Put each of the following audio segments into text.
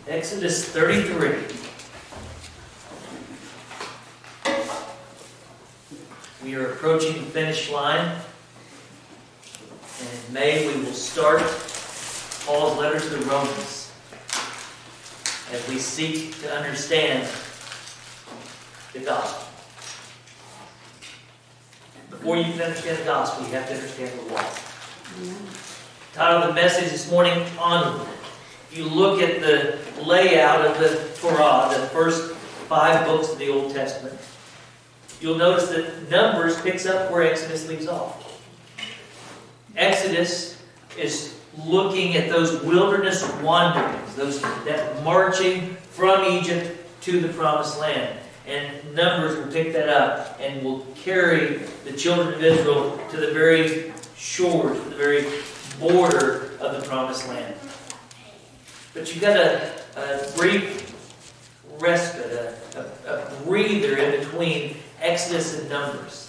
Exodus 33. We are approaching the finish line. And in May we will start Paul's letter to the Romans as we seek to understand the gospel. Before you can understand the gospel, you have to understand the law. The title of the message this morning, Onward. If you look at the layout of the Torah, the first 5 books of the Old Testament, you'll notice that Numbers picks up where Exodus leaves off. Exodus is looking at those wilderness wanderings, that marching from Egypt to the Promised Land. And Numbers will pick that up and will carry the children of Israel to the very shore, to the very border of the Promised Land. But you've got a brief respite, a breather in between Exodus and Numbers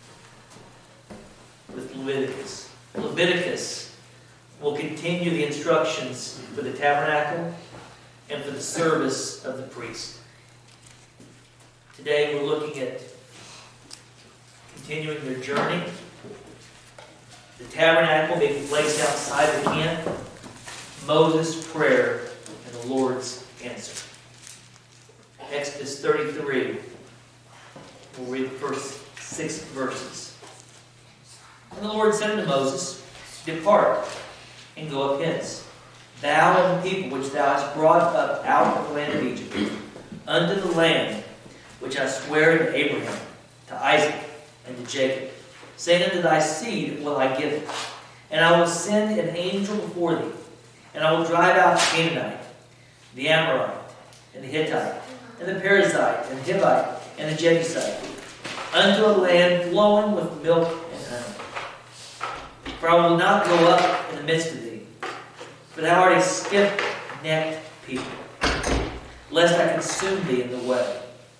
with Leviticus. Leviticus will continue the instructions for the tabernacle and for the service of the priest. Today we're looking at continuing their journey. The tabernacle being placed outside the camp, Moses' prayer, and the Lord's answer. Exodus 33. We'll read the first 6 verses. And the Lord said unto Moses, Depart, and go up hence, thou and the people which thou hast brought up out of the land of Egypt, unto the land which I swear to Abraham, to Isaac, and to Jacob, saying unto thy seed will I give it. And I will send an angel before thee, and I will drive out the Canaanite, the Amorite, and the Hittite, and the Perizzite, and the Hivite, and the Jebusite, unto a land flowing with milk and honey. For I will not go up in the midst of thee, for thou art a stiff-necked people, lest I consume thee in the way.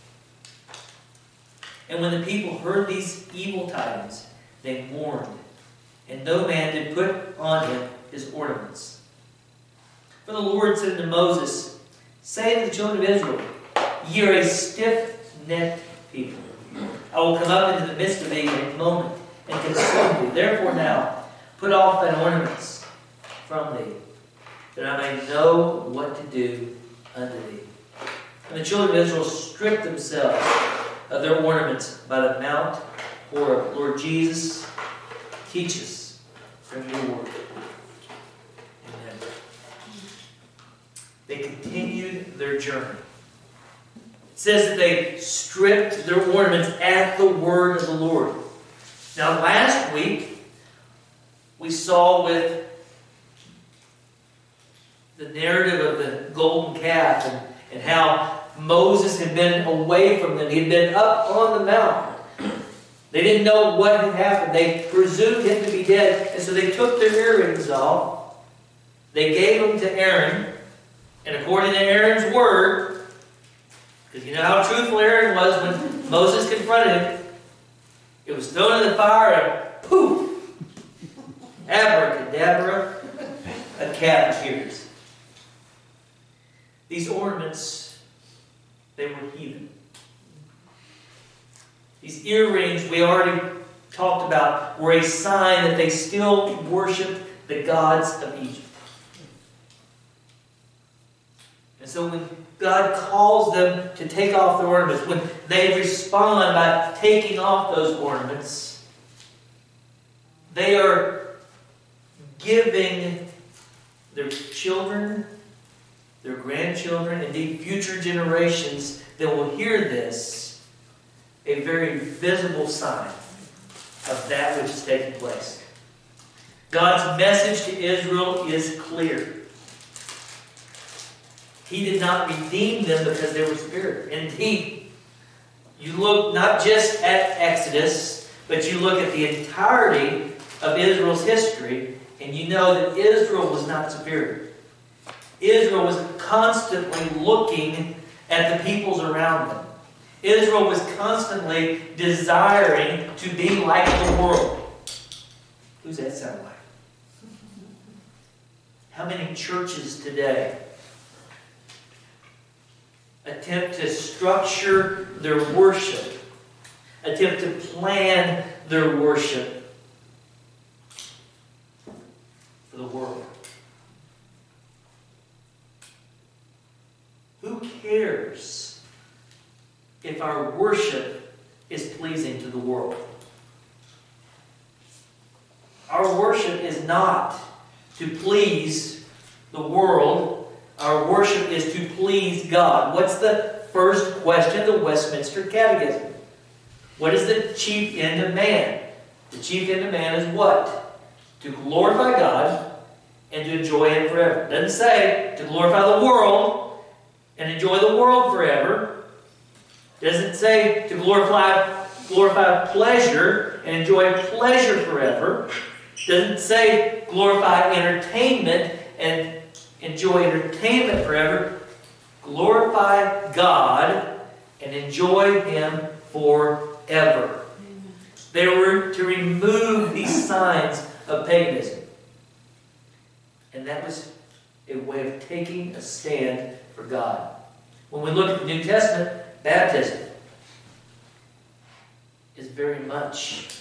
And when the people heard these evil tidings, they mourned, and no man did put on him his ornaments. For the Lord said unto Moses, Say to the children of Israel, Ye are a stiff-necked people. I will come up into the midst of thee in a moment, and consume thee. Therefore now, put off thine ornaments from thee, that I may know what to do unto thee. And the children of Israel stripped themselves of their ornaments by the Mount Horeb. Lord Jesus, teach us from your word. Amen. They continued their journey. It says that they stripped their ornaments at the word of the Lord. Now last week, we saw with the narrative of the golden calf and how Moses had been away from them. He had been up on the mountain. They didn't know what had happened. They presumed him to be dead. And so they took their earrings off. They gave them to Aaron. And according to Aaron's word, because you know how truthful Aaron was when Moses confronted him, it was thrown in the fire and poof! Abracadabra, a calf appears. These ornaments, they were heathen. These earrings we already talked about were a sign that they still worshiped the gods of Egypt. And so when God calls them to take off their ornaments, when they respond by taking off those ornaments, they are giving their children, their grandchildren, indeed future generations that will hear this, a very visible sign of that which is taking place. God's message to Israel is clear. He did not redeem them because they were spared. Indeed, you look not just at Exodus, but you look at the entirety of Israel's history, and you know that Israel was not superior. Israel was constantly looking at the peoples around them. Israel was constantly desiring to be like the world. Who's that sound like? How many churches today attempt to structure their worship, attempt to plan their worship for the world. Who cares if our worship is pleasing to the world? Our worship is not to please the world. Our worship is to please God. What's the first question of the Westminster Catechism? What is the chief end of man? The chief end of man is what? To glorify God and to enjoy Him forever. It doesn't say to glorify the world and enjoy the world forever. It doesn't say to glorify pleasure and enjoy pleasure forever. It doesn't say glorify entertainment and enjoy entertainment forever. Glorify God and enjoy Him forever. They were to remove these signs of paganism. And that was a way of taking a stand for God. When we look at the New Testament, baptism is very much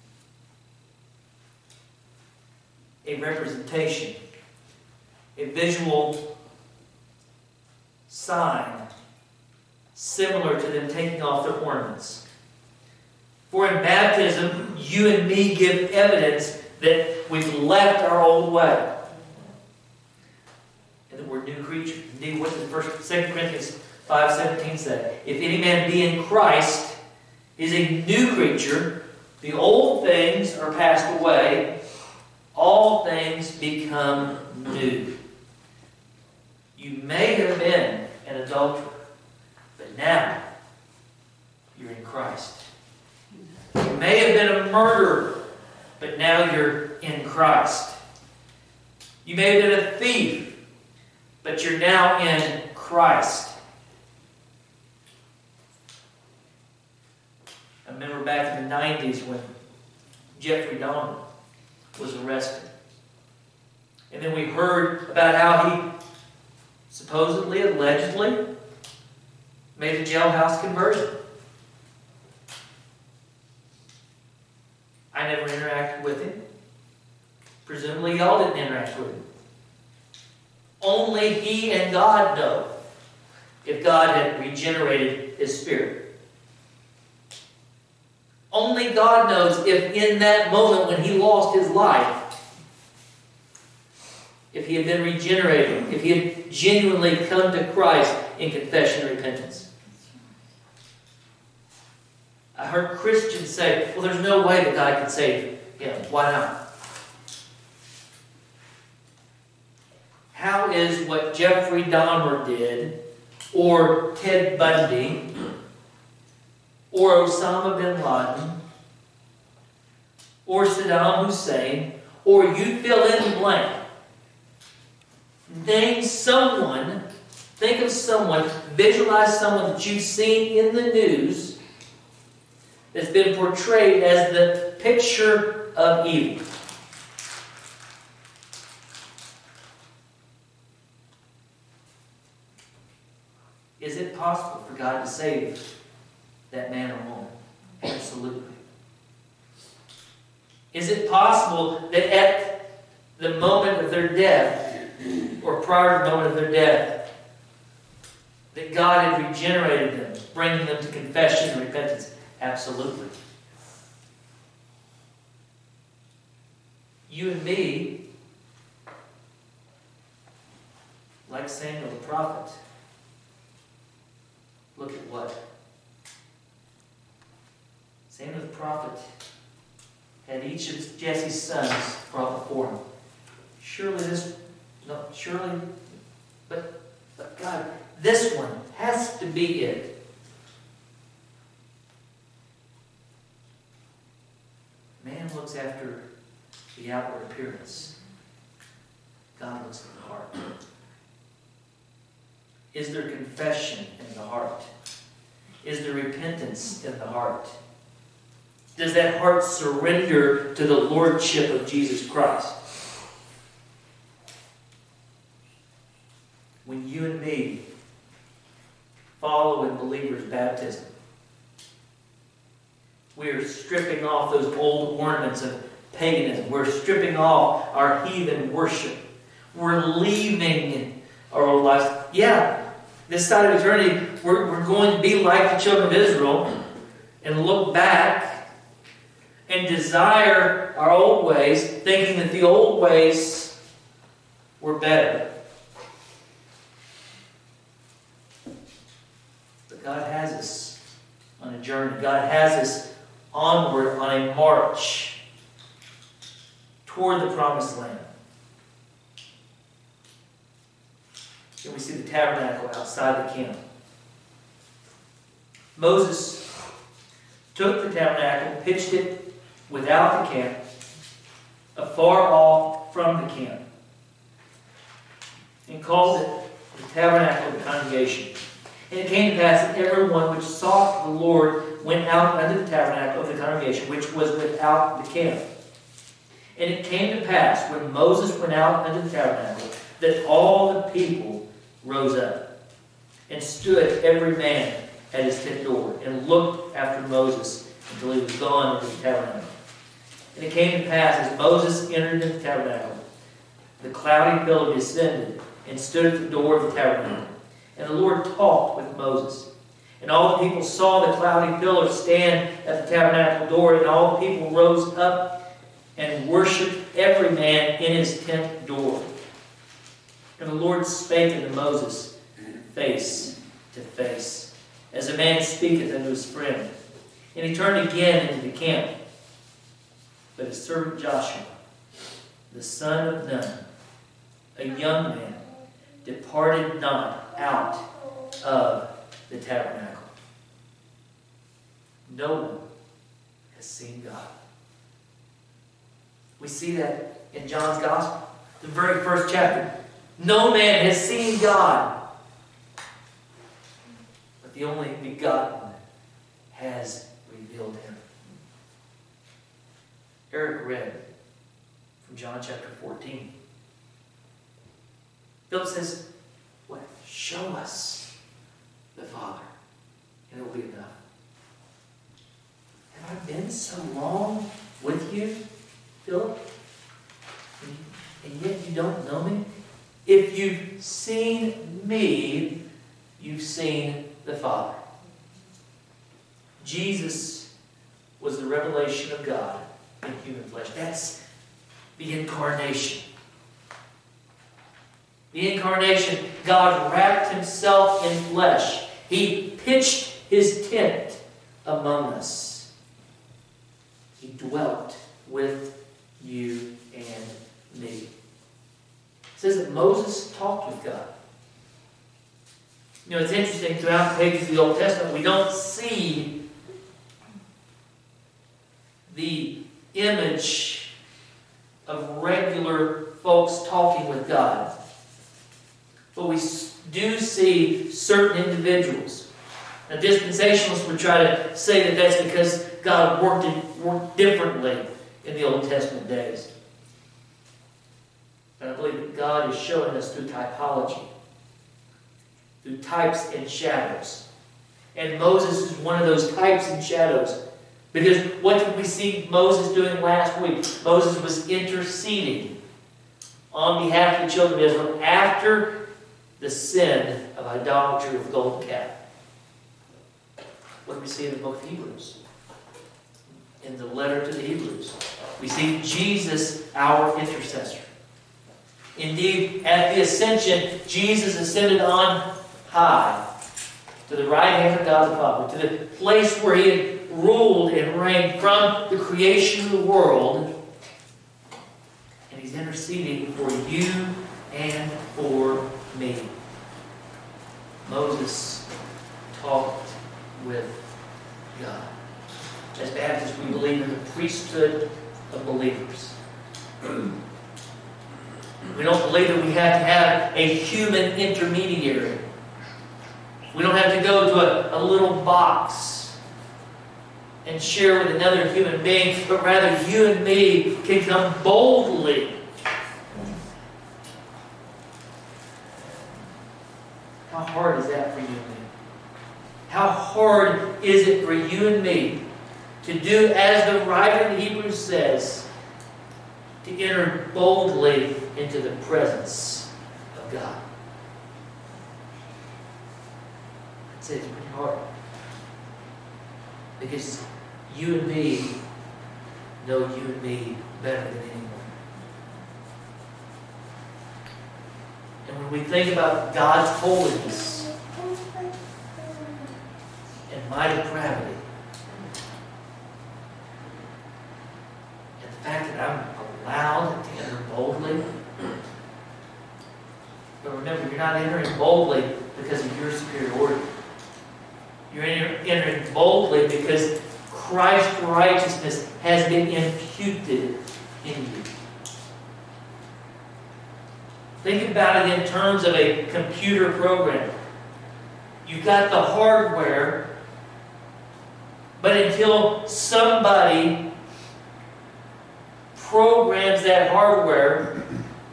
a representation, a visual sign similar to them taking off their ornaments. For in baptism, you and me give evidence that we've left our old way and that we're new creatures. Indeed, what does 2 Corinthians 5:17 say? If any man be in Christ, he is a new creature. The old things are passed away. All things become new. You may have been an adulterer, but now you're in Christ. You may have been a murderer, but now you're in Christ. You may have been a thief, but you're now in Christ. I remember back in the 90s when Jeffrey Dahmer was arrested. And then we heard about how he supposedly, allegedly, made a jailhouse conversion. I never interacted with him. Presumably y'all didn't interact with him. Only he and God know if God had regenerated his spirit. Only God knows if in that moment when he lost his life, if he had been regenerated, if he had genuinely come to Christ in confession and repentance. I heard Christians say, well, there's no way that God can save him. Why not? How is what Jeffrey Dahmer did, or Ted Bundy, or Osama bin Laden, or Saddam Hussein, or you fill in the blank. Name someone, think of someone, visualize someone that you've seen in the news that's been portrayed as the picture of evil. Is it possible for God to save that man or woman? Absolutely. Is it possible that at the moment of their death, or prior to the moment of their death, that God had regenerated them, bringing them to confession and repentance? Absolutely. You and me, like Samuel the prophet, look at what? Samuel the prophet had each of Jesse's sons brought before him. But God, this one has to be it. Man looks after the outward appearance. God looks at the heart. Is there confession in the heart? Is there repentance in the heart? Does that heart surrender to the lordship of Jesus Christ? When you and me follow in believers' baptism. We are stripping off those old ornaments of paganism. We're stripping off our heathen worship. We're leaving our old lives. Yeah, this side of eternity, we're going to be like the children of Israel and look back and desire our old ways, thinking that the old ways were better. But God has us on a journey. God has us onward on a march toward the promised land. And we see the tabernacle outside the camp. Moses took the tabernacle, pitched it without the camp, afar off from the camp, and called it the tabernacle of the congregation. And it came to pass that everyone which sought the Lord went out unto the tabernacle of the congregation, which was without the camp. And it came to pass, when Moses went out unto the tabernacle, that all the people rose up, and stood every man at his tent door, and looked after Moses until he was gone into the tabernacle. And it came to pass, as Moses entered into the tabernacle, the cloudy pillar descended, and stood at the door of the tabernacle. And the Lord talked with Moses. And all the people saw the cloudy pillar stand at the tabernacle door, and all the people rose up and worshipped every man in his tent door. And the Lord spake unto Moses face to face, as a man speaketh unto his friend. And he turned again into the camp. But his servant Joshua, the son of Nun, a young man, departed not out of the tabernacle. No one has seen God. We see that in John's Gospel, the very first chapter. No man has seen God, but the only begotten has revealed him. Eric read from John chapter 14. Philip says, "What? Show us the Father, and it will be enough." Have I been so long with you, Philip? And yet you don't know me? If you've seen me, you've seen the Father. Jesus was the revelation of God in human flesh. That's the incarnation. The incarnation, God wrapped himself in flesh. He pitched his tent among us. He dwelt with you and me. It says that Moses talked with God. You know, it's interesting, throughout the pages of the Old Testament, we don't see the image of regular folks talking with God. But we do see certain individuals. Now, dispensationalists would try to say that that's because God worked differently in the Old Testament days. And I believe that God is showing us through typology, through types and shadows. And Moses is one of those types and shadows. Because what did we see Moses doing last week? Moses was interceding on behalf of the children of Israel after the sin of idolatry of the golden calf. What do we see in the book of Hebrews? In the letter to the Hebrews, we see Jesus, our intercessor. Indeed, at the ascension, Jesus ascended on high to the right hand of God the Father, to the place where he had ruled and reigned from the creation of the world. And he's interceding for you and for me. Moses talked with God. As Baptists, we believe in the priesthood of believers. We don't believe that we have to have a human intermediary. We don't have to go to a little box and share with another human being, but rather you and me can come boldly. How hard is that for you and me? How hard is it for you and me to do as the writer in Hebrews says, to enter boldly into the presence of God? I'd say it's pretty hard. Because you and me know you and me better than anyone. And when we think about God's holiness and my depravity, and the fact that I'm allowed to enter boldly, but remember, you're not entering boldly because of your superiority. You're entering boldly because Christ's righteousness has been imputed in you. Think about it in terms of a computer program. You've got the hardware, but until somebody programs that hardware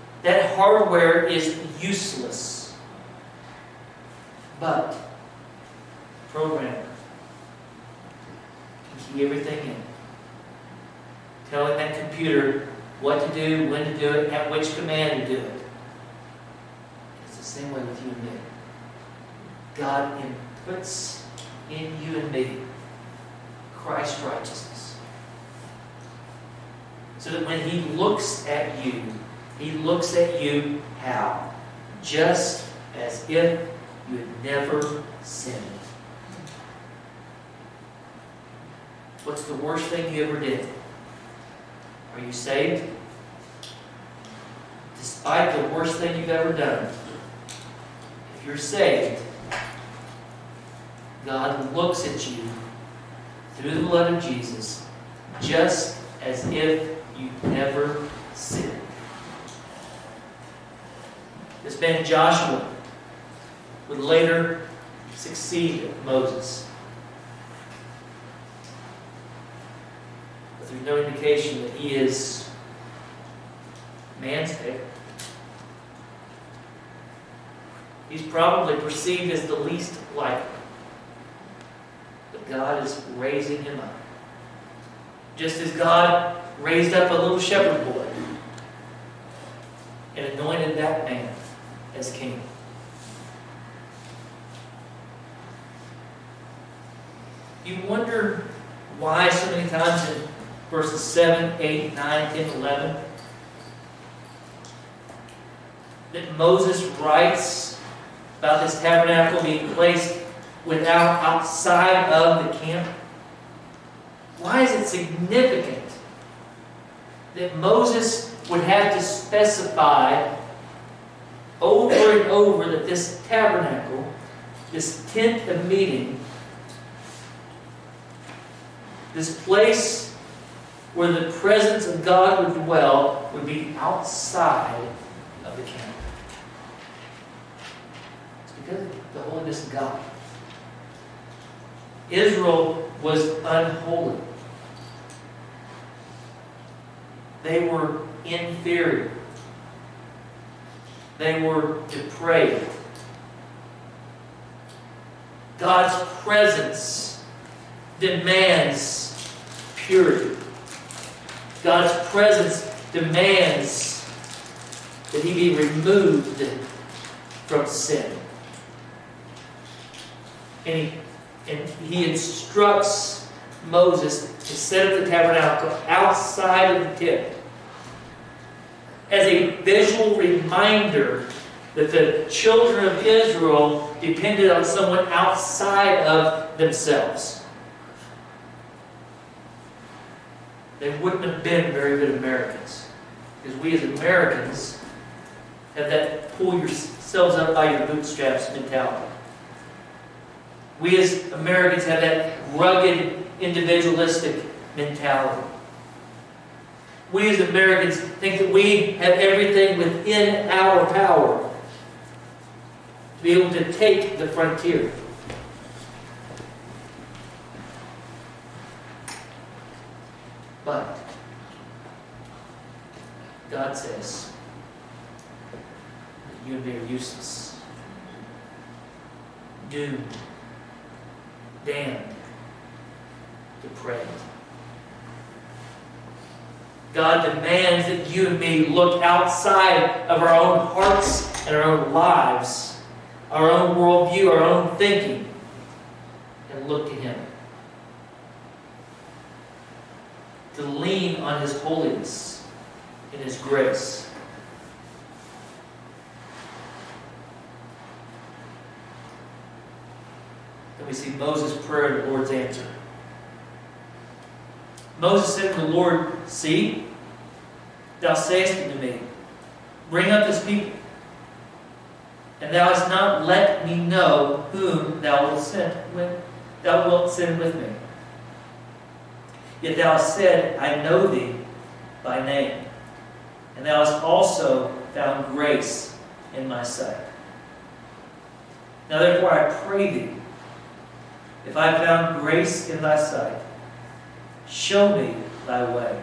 is useless. But programmer can key everything in, telling that computer what to do, when to do it, at which command to do it. It's the same way with you and me. God inputs in you and me Christ's righteousness. So that when He looks at you, He looks at you how? Just as if you had never sinned. What's the worst thing you ever did? Are you saved? Despite the worst thing you've ever done, if you're saved, God looks at you through the blood of Jesus just as if you've never sinned. This man Joshua would later succeed Moses. But there's no indication that he is man's pick. He's probably perceived as the least likely. But God is raising him up. Just as God raised up a little shepherd boy and anointed that man as king. You wonder why so many times in verses 7, 8, 9, 10, 11 that Moses writes about this tabernacle being placed outside of the camp. Why is it significant that Moses would have to specify over and over that this tabernacle, this tent of meeting, this place where the presence of God would dwell, would be outside of the camp? It's because of the holiness of God. Israel was unholy. They were inferior. They were depraved. God's presence demands purity. God's presence demands that He be removed from sin. And He instructs Moses to set up the tabernacle outside of the tent as a visual reminder that the children of Israel depended on someone outside of themselves. They wouldn't have been very good Americans. Because we as Americans have that pull yourselves up by your bootstraps mentality. We as Americans have that rugged, individualistic mentality. We as Americans think that we have everything within our power to be able to take the frontier. But God says that you and me are useless, doomed damned to pray it. God demands that you and me look outside of our own hearts and our own lives, our own worldview, our own thinking, and look to Him. To lean on His holiness and His grace. And we see Moses' prayer and the Lord's answer. Moses said to the Lord, "See, thou sayest unto me, bring up this people, and thou hast not let me know whom thou wilt send with me. Yet thou hast said, I know thee by name, and thou hast also found grace in my sight. Now therefore I pray thee, if I have found grace in thy sight, show me thy way,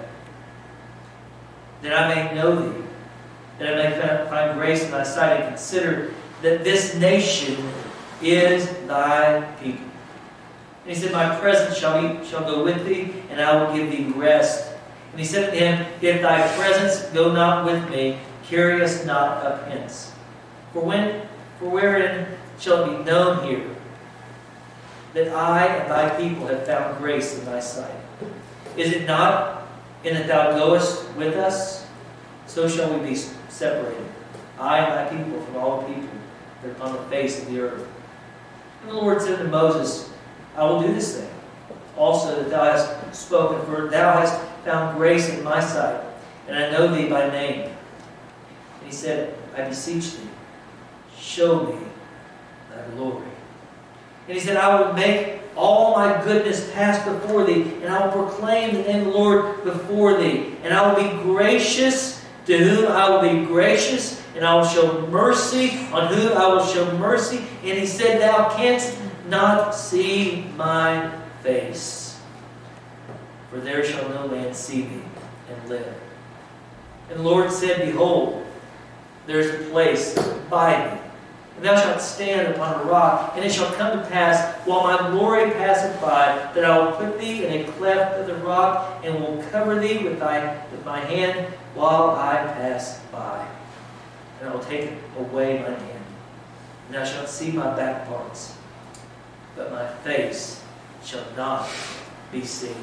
that I may know thee, that I may find grace in thy sight, and consider that this nation is thy people." And he said, "My presence shall go with thee, and I will give thee rest." And he said to him, "If thy presence go not with me, carry us not up hence. For wherein shall it be known here that I and thy people have found grace in thy sight? Is it not in that thou goest with us? So shall we be separated, I and thy people, from all the people that are upon the face of the earth." And the Lord said to Moses, "I will do this thing also that thou hast spoken, for thou hast found grace in my sight, and I know thee by name." And he said, "I beseech thee, show me thy glory." And he said, "I will make all my goodness pass before thee, and I will proclaim the name of the Lord before thee. And I will be gracious to whom I will be gracious, and I will show mercy on whom I will show mercy." And he said, "Thou canst not see my face, for there shall no man see thee and live." And the Lord said, "Behold, there is a place by thee, and thou shalt stand upon a rock, and it shall come to pass, while my glory passeth by, that I will put thee in a cleft of the rock, and will cover thee with my hand while I pass by. And I will take away mine hand, and thou shalt see my back parts, but my face shall not be seen."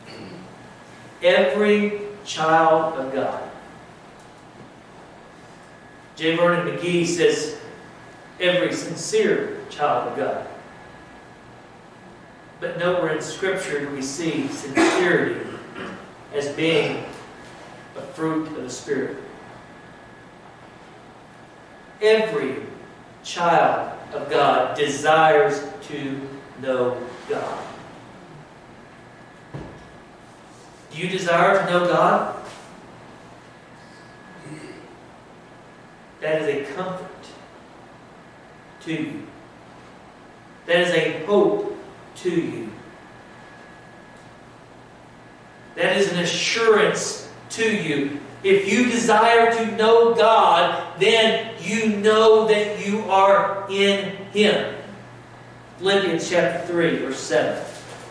Every child of God. J. Vernon McGee says, every sincere child of God. But nowhere in Scripture do we see sincerity as being a fruit of the Spirit. Every child of God desires to know God. Do you desire to know God? That is a comfort to you. That is a hope to you. That is an assurance to you. If you desire to know God, then you know that you are in Him. Philippians chapter 3, verse 7.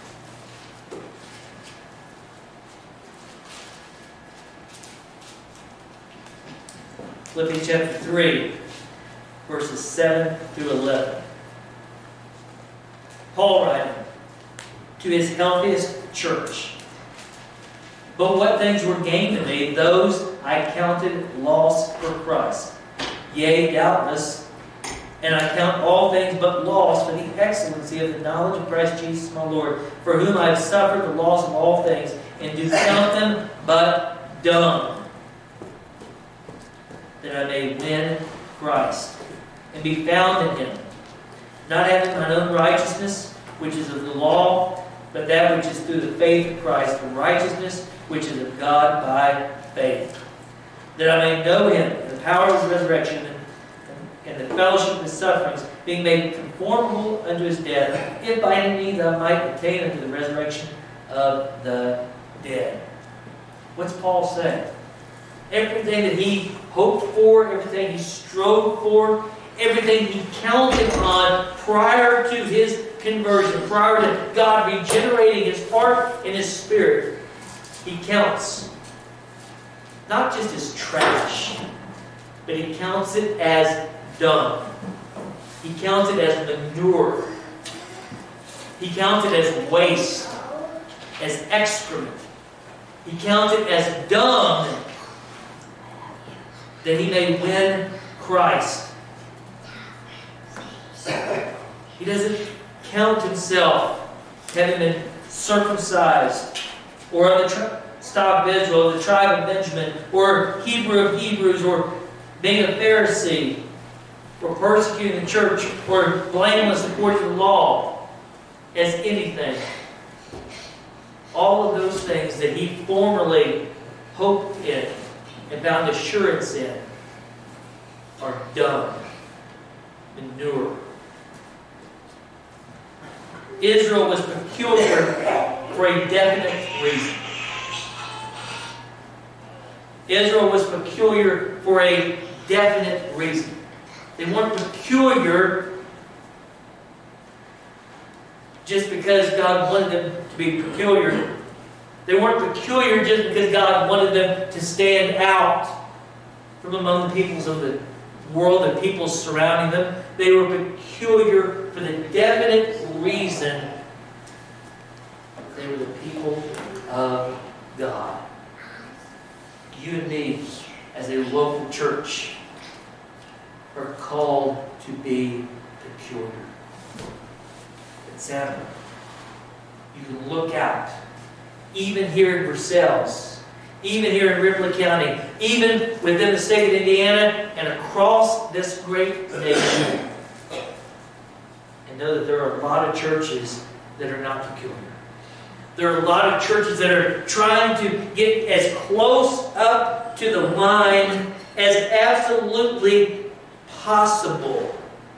Philippians chapter 3, verses 7 through 11. Paul writing to his healthiest church. "But what things were gain to me, those I counted loss for Christ. Yea, doubtless, and I count all things but loss for the excellency of the knowledge of Christ Jesus my Lord, for whom I have suffered the loss of all things, and do count them but dung, that I may win Christ, and be found in Him, not having mine own righteousness, which is of the law, but that which is through the faith of Christ, the righteousness which is of God by faith, that I may know Him, and the power of His resurrection, and the fellowship of His sufferings, being made conformable unto His death, if by any means I might attain unto the resurrection of the dead." What's Paul saying? Everything that he hoped for, everything he strove for, everything he counted on prior to his conversion, prior to God regenerating his heart and his spirit, he counts not just as trash, but he counts it as dung. He counts it as manure. He counts it as waste, as excrement. He counts it as dung, that he may win Christ. He doesn't count himself having been circumcised, or of the stock of Israel, the tribe of Benjamin, or Hebrew of Hebrews, or being a Pharisee, or persecuting the church, or blameless according to the law, as anything. All of those things that he formerly hoped in and found assurance in are dung, manure. Israel was peculiar for a definite reason. Israel was peculiar for a definite reason. They weren't peculiar just because God wanted them to be peculiar. They weren't peculiar just because God wanted them to stand out from among the peoples of the world and people surrounding them. They were peculiar for the definite reason they were the people of God. You and me, as a local church, are called to be peculiar. Example. You can look out, even here in Versailles, even here in Ripley County, even within the state of Indiana, and across this great nation, and know that there are a lot of churches that are not peculiar. There are a lot of churches that are trying to get as close up to the line as absolutely possible.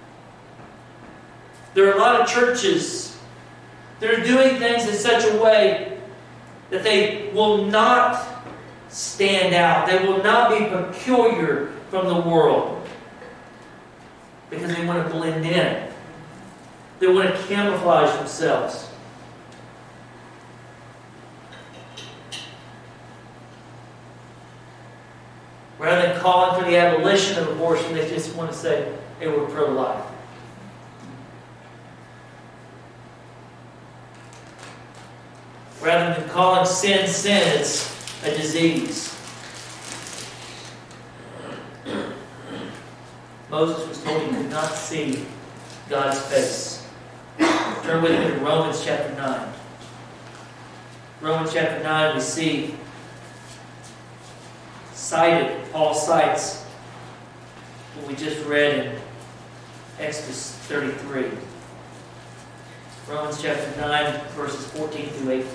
There are a lot of churches that are doing things in such a way that they will not stand out. They will not be peculiar from the world because they want to blend in. They want to camouflage themselves. Rather than calling for the abolition of abortion, they just want to say, hey, we're pro-life. Rather than calling sin, sin, it's a disease. Moses was told he could not see God's face. Turn with me to Romans chapter 9. Romans chapter 9, we see Paul cites what we just read in Exodus 33. Romans chapter 9, verses 14 through 18.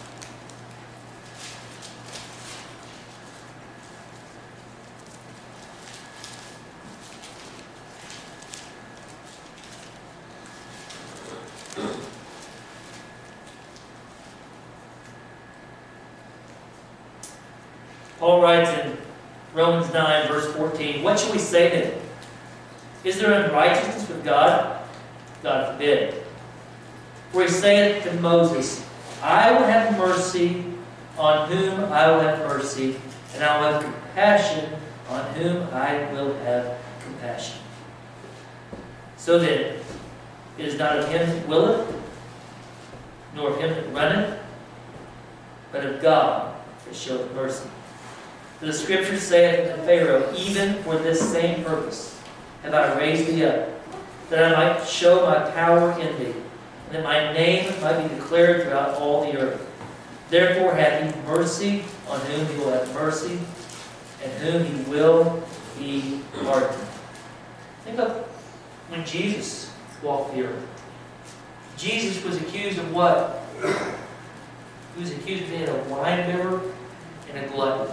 Paul writes in Romans 9, verse 14, what shall we say then? Is there unrighteousness with God? God forbid. For he saith to Moses, I will have mercy on whom I will have mercy, and I will have compassion on whom I will have compassion. So then, it is not of him that willeth, nor of him that runneth, but of God that showeth mercy. For the Scripture saith unto Pharaoh, even for this same purpose have I raised thee up, that I might show my power in thee, and that my name might be declared throughout all the earth. Therefore hath he mercy on whom he will have mercy, and whom he will he pardon. Think of when Jesus walked the earth. Jesus was accused of what? He was accused of being a wine bibber and a glutton.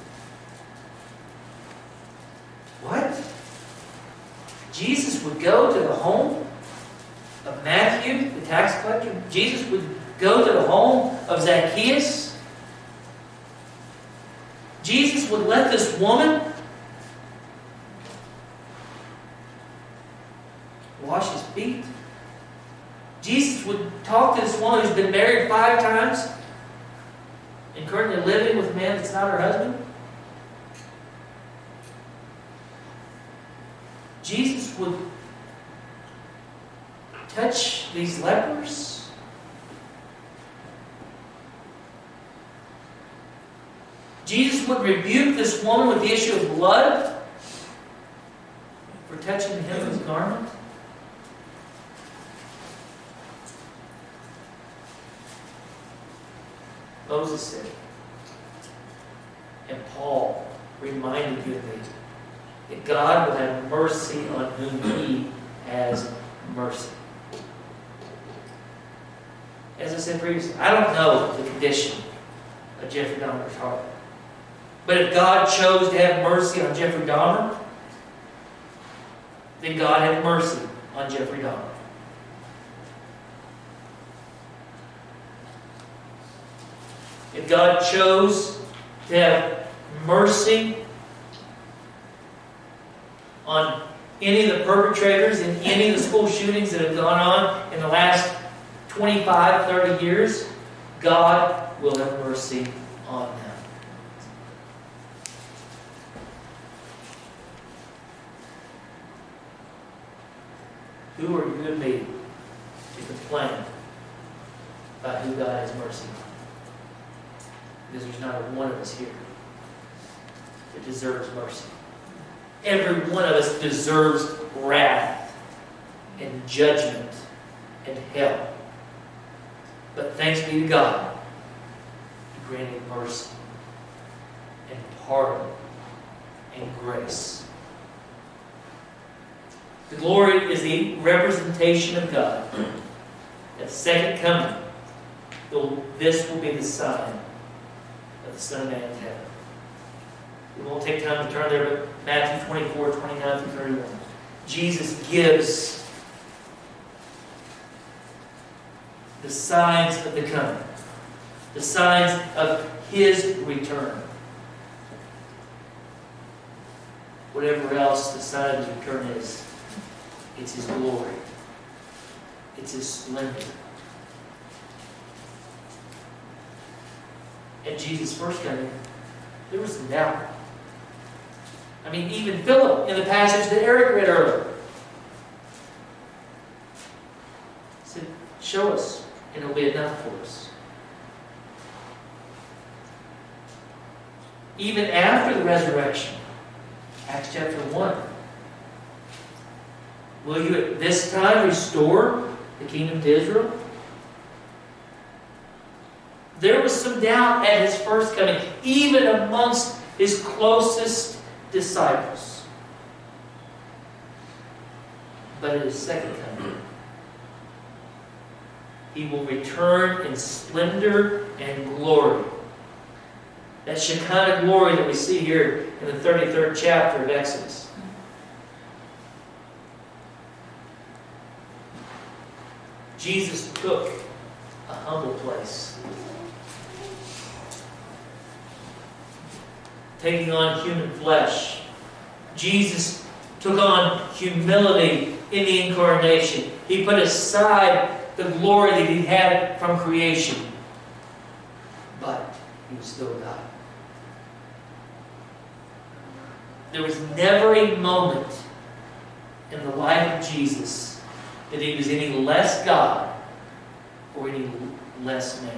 What? Jesus would go to the home of Matthew, the tax collector. Jesus would go to the home of Zacchaeus. Jesus would let this woman wash his feet. Jesus would talk to this woman who's been married 5 times and currently living with a man that's not her husband. Jesus would touch these lepers. Jesus would rebuke this woman with the issue of blood for touching the hem of his garment. Moses said, and Paul reminded you of me, that God will have mercy on whom He has mercy. As I said previously, I don't know the condition of Jeffrey Dahmer's heart. But if God chose to have mercy on Jeffrey Dahmer, then God had mercy on Jeffrey Dahmer. If God chose to have mercy on any of the perpetrators in any of the school shootings that have gone on in the last 25, 30 years, God will have mercy on them. Who are you and me to complain about who God has mercy on? Because there's not one of us here that deserves mercy. Every one of us deserves wrath and judgment and hell. But thanks be to God, He granted mercy and pardon and grace. The glory is the representation of God. At the second coming, this will be the sign of the Son of Man in heaven. We won't take time to turn there, but Matthew 24, 29 through 31. Jesus gives the signs of the coming, the signs of His return. Whatever else the sign of His return is, it's His glory. It's His splendor. At Jesus' first coming, there was some doubt. I mean, even Philip, in the passage that Eric read earlier, said, show us, and it'll be enough for us. Even after the resurrection, Acts chapter 1, will you at this time restore the kingdom to Israel? There was some doubt at His first coming, even amongst His closest disciples. But at His second coming, He will return in splendor and glory. That Shekinah glory that we see here in the 33rd chapter of Exodus. Jesus took a humble place, taking on human flesh. Jesus took on humility in the incarnation. He put aside the glory that He had from creation. But He was still God. There was never a moment in the life of Jesus that He was any less God or any less man.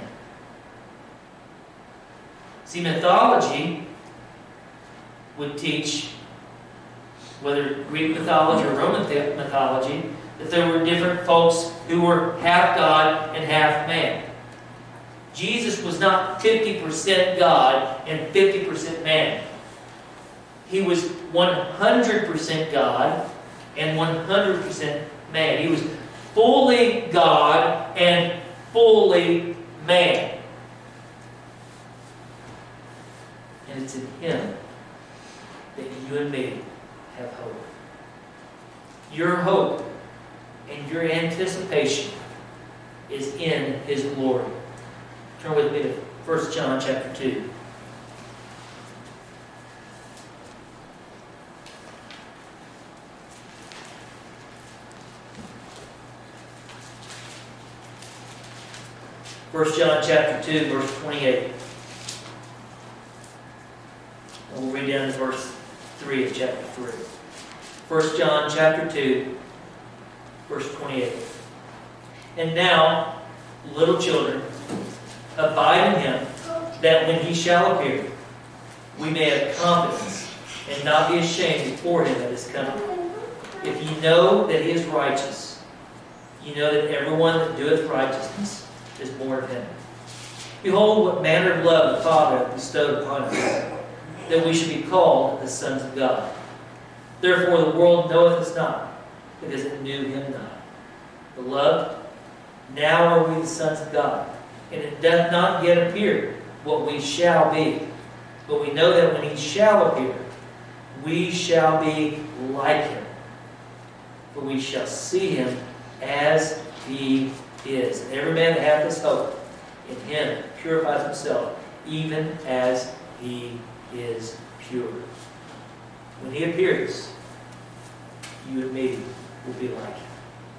See, mythology would teach, whether Greek mythology or Roman mythology, that there were different folks who were half God and half man. Jesus was not 50% God and 50% man. He was 100% God and 100% man. He was fully God and fully man. And it's in Him that you and me have hope. Your hope and your anticipation is in His glory. Turn with me to 1 John chapter 2. 1 John chapter 2, verse 28. And we'll read down to verse 3 of chapter 3. 1 John chapter 2, verse 28. And now, little children, abide in Him, that when He shall appear, we may have confidence and not be ashamed before Him at His coming. If ye know that He is righteous, ye know that everyone that doeth righteousness is born of Him. Behold, what manner of love the Father hath bestowed upon us, that we should be called the sons of God. Therefore the world knoweth us not, because it knew Him not. Beloved, now are we the sons of God, and it doth not yet appear what we shall be. But we know that when He shall appear, we shall be like Him. For we shall see Him as He is. And every man that hath this hope in Him purifies himself, even as He is pure. When He appears, you and me will be like Him.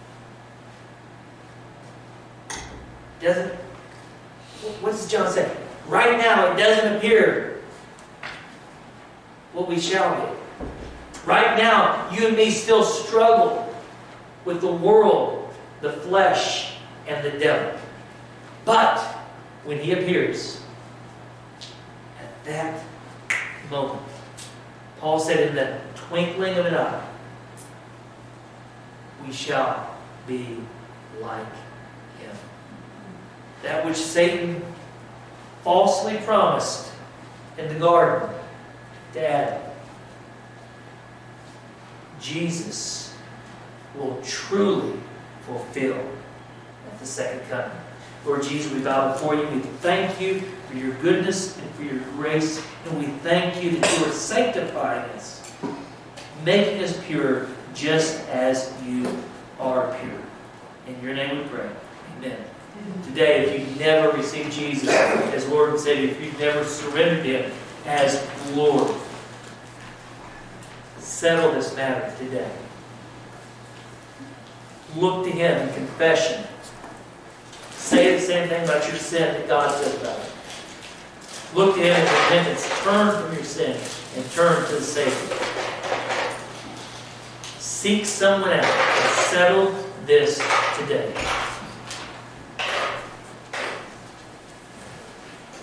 What does John say? Right now, it doesn't appear what we shall be. Right now, you and me still struggle with the world, the flesh, and the devil. But when He appears, at that moment, Paul said, in the twinkling of an eye, we shall be like Him. That which Satan falsely promised in the garden to Adam, Jesus will truly fulfill at the second coming. Lord Jesus, we bow before You. We thank You for Your goodness and for Your grace. And we thank You that You are sanctifying us, making us pure just as You are pure. In Your name we pray. Amen. Today, if you've never received Jesus as Lord and Savior, if you've never surrendered Him as Lord, settle this matter today. Look to Him in confession. Say the same thing about your sin that God said about it. Look to Him in repentance. Turn from your sin and turn to the Savior. Seek someone out and settle this today.